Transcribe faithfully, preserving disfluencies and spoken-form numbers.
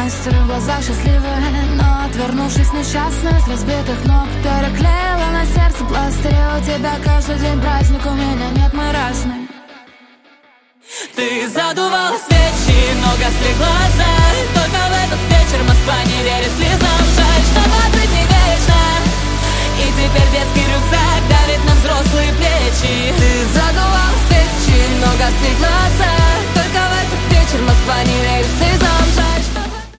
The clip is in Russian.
вместе, в глазах счастливые, но отвернувшись несчастная, с разбитых ног ты расклеила на сердце пластыри. У тебя каждый день праздник, у меня нет, мы разные. Ты задувала свечи, но гасли глаза, только в